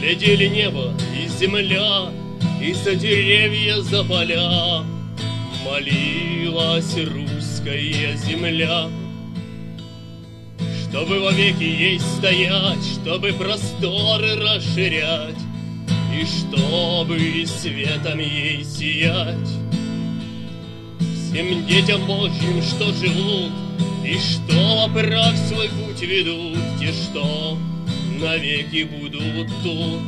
Глядели небо и земля, и за деревья, за поля молилась русская земля. Чтобы вовеки ей стоять, чтобы просторы расширять, и чтобы светом ей сиять. Всем детям Божьим, что живут, и что прав свой путь ведут, те, что навеки будут тут.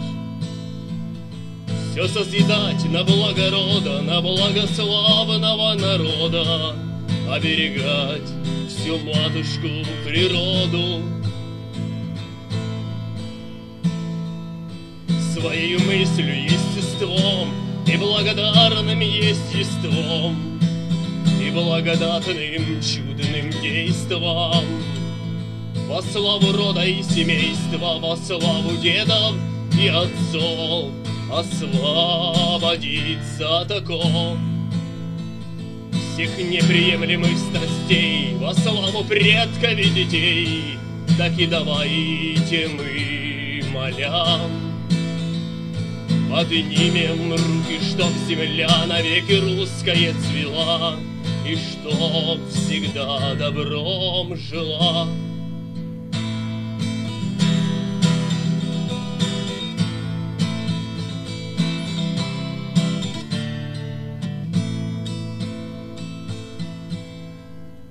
Все созидать на благо рода, на благо славного народа, оберегать всю матушку природу. Своей мыслью, естеством и благодарным естеством и благодатным чудным действом во славу рода и семейства, во славу дедов и отцов освободиться от оков всех неприемлемых страстей, во славу предков и детей. Так и давайте мы, молям, поднимем руки, чтоб земля навеки русская цвела, и чтоб всегда добром жила.